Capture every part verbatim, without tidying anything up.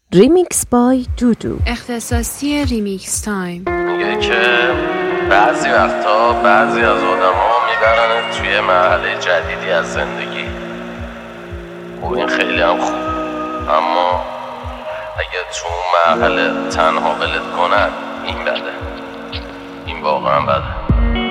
ریمیکس بای دودو. اختصاصی ریمیکس تایم. میگه که بعضی وقتا بعضی از آدم ها میبرن توی مرحله جدیدی از زندگی. خب این خیلی هم خوب، اما اگه تو اون مرحله تنها ولت کنن این بده، این واقعا بده.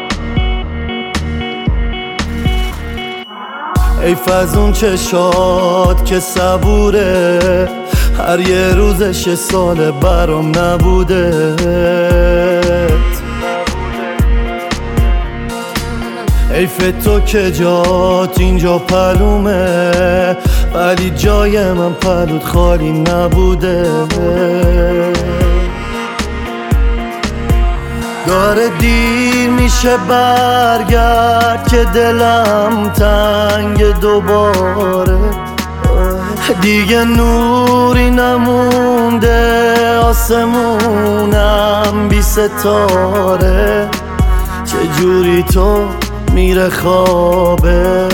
ای فزون چشات که صبوره، هر یه روزش سال برام نبوده. حیف تو که جات اینجا پلومه، ولی جای من پلوت خالی نبوده. داره دیر میشه برگرد که دلم تنگ دوباره. دیگه نوری نمونده، آسمونم بی ستاره. چجوری تو میره خوابه؟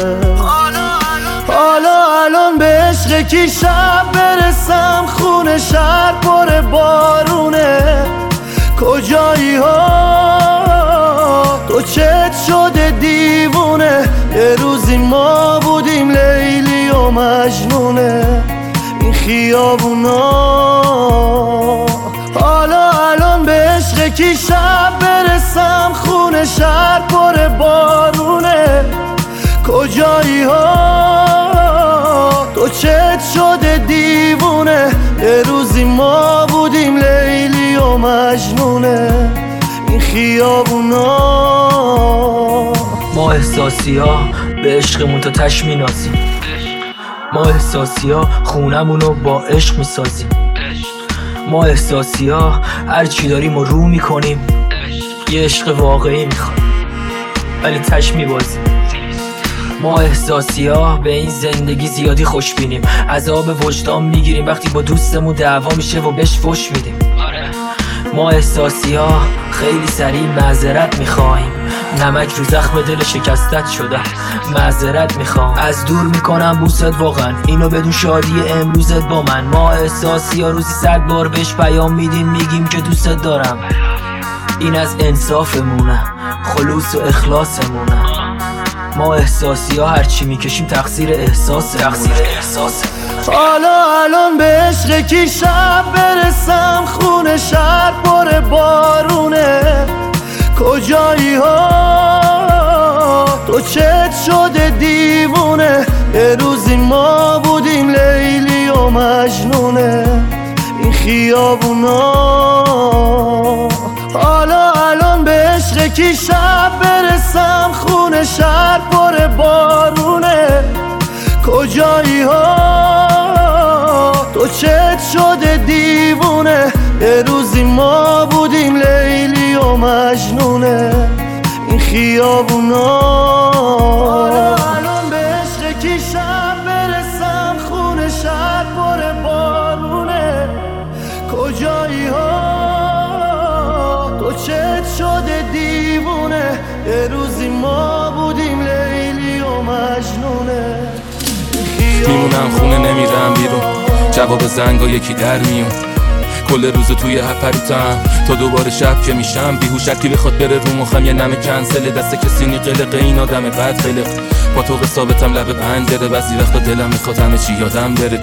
حالا الان به عشق کی شب برسم؟ خونه شهر پر بارونه. کجایی ها تو چت شده دیوونه؟ یه روزی ما بودیم لیلی و مجنونه این خیابونا. حالا الان به عشق کی شب برسم؟ خونه شهر پر بارونه. کجایی ها تو چت شده دیوونه؟ یه روزی ما بودیم لیلی و مجنونه این خیابونا. ما احساسی ها به عشقمون تا تش می‌نازیم. ما احساسی ها خونمونو با عشق میسازیم. ما احساسی ها هر چی داریم و رو میکنیم. یه عشق واقعی میخوایم ولی تش میبازیم. ما احساسی ها به این زندگی زیادی خوش بینیم. عذاب وجدان میگیریم وقتی با دوستمون دعوا میشه و بهش فش میدیم. ما احساسی ها خیلی سریع معذرت میخوایم. نمک رو زخم دل شکستت شده، معذرت میخوام. از دور میکنم بوست واقعا، اینو بدون شادی امروزت با من. ما احساسی ها روزی صد بار بهش پیام میدیم، میگیم که دوستت دارم. این از انصافمونه، خلوص و اخلاصمونه. ما احساسی ها هرچی میکشیم تقصیر احساسه، تقصیر احساسه. حالا الان به عشق کی شب برسم؟ خونه شهر پر بارونه. کجایی ها تو چت شده دیوونه؟ یه روزی ما بودیم لیلی و مجنونه این خیابونا. حالا الان به عشق کی شب برسم؟ خونه شهر پر بارونه. کجایی ها تو چت شده دیوونه؟ یه روزی ما بودیم لیلی و مجنونه این خیابونا. حالا الان به عشق کی شب برسم؟ خونه شهر پر بارونه. کجایی ها تو چت شده دیوونه؟ یه روزی ما بودیم لیلی و مجنونه. میمونم خونه نمیرم بیرون، جواب زنگا یکی در میون. کل روز توی هپروتم تا دوباره شب که میشم بیهوش. اکی بخواد بره رو مخم یه نمه کنسله، دست کسی نی قلقه. این آدم بد قلق با تو ثابتم لب پنجره. بعضی وقتا دلم میخواد همه چی یادم بره.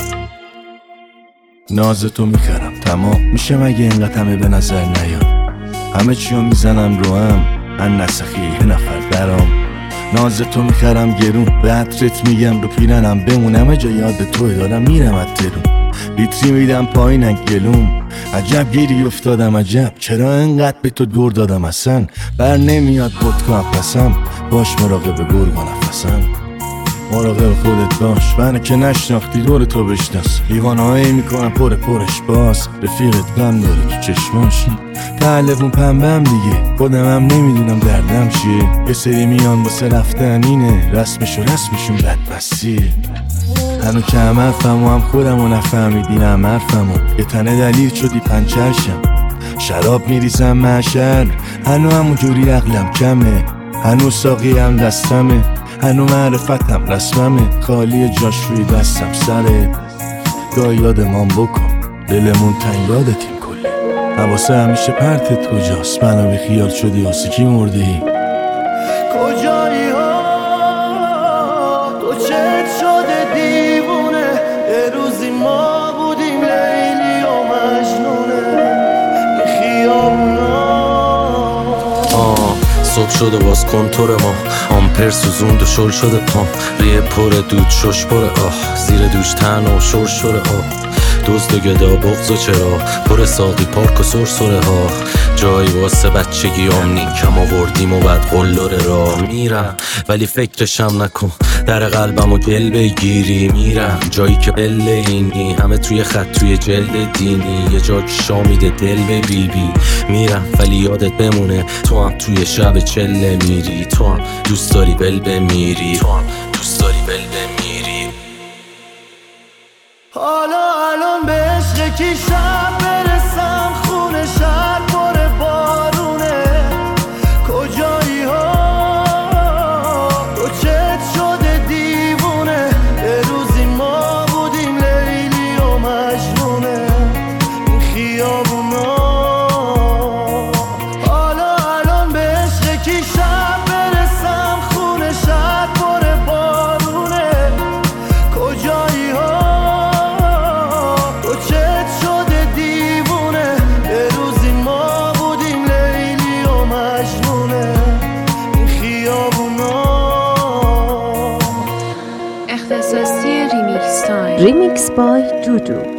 ناز تو میخرم تمام میشه مگه اینقدر همه به نظر نیاد؟ همه چیو میزنم رو هم ان نسخی یه نفر برام. ناز تو میخرم گرون، به عطرت میگم رو پیرنم بمون. همه جا یاد توی دارم میرم از ترون. لیتری میدم پایین گلوم. عجب گیری افتادم عجب، چرا انقدر به تو دور دادم؟ اصلا بر نمیاد ودکا پسم. باش مراقب گرگ و نفسم، مراقب خودت باش. منو که نشناختی دور تو بشناس. لیوانه هایی میکنم پر پرش باز. رفیقت غم داره تو چشماش، پهلوون پنبم دیگه. خودم هم نمیدونم دردم چیه. یه سری میان واسه رفتن اینه، رسمشو رسمشون بدبستیه. هنو که هم حرفم و هم خودم و نفهمیدی هم حرفم و یه تنه دلیل شدی پنچرشم. شراب میریزم محشر، هنو همون جوری عقلم کمه. هنو ساقی هم دستمه، هنو معرفتم رسممه. خالی جاش روی دستم سره. گاه یادمان بکن دلمون تنگ یادتیم کلی. حواسه همیشه پرتت کجاست؟ منو بی خیال شدی واسه کی مردی؟ کجایی ها تو چت شده دیوونه؟ یه روزی ما بودیم لیلی و مجنونه این خیابونا. آه صبح شده باز کنتور ما، آمپر سوزوند و شل شده پام، ریه پر دود شش پر آه، زیر دوش تن و شور شوره آه، دزد و گدا بغض و چرا پر ساقی پارک و سرسره ها، جایی واسه بچگی آمنی کم آوردیم و بعد قلدر را میرم ولی فکرشم نکن در قلبم و گل بگیری. میرم جایی که بله اینی همه توی خط توی جلد دینی، یه جا که شامیده دل به بی بی. میرم ولی یادت بمونه تو هم توی شب چله میری، تو هم دوست داری بل بمیری، تو هم دوست داری بل بمیری. حالا الان به عشق کی شب برسم؟ خونه شهر پر بارونه. کجایی ها تو چت شده دیوونه؟ یه روزی ما بودیم لیلی و مجنونه این خیابونا. حالا الان به عشق کی شب برسم؟ خونه شهر پر بارونه. کجایی ها اختصاصی ریمیکس تایم. Remix by Dudu.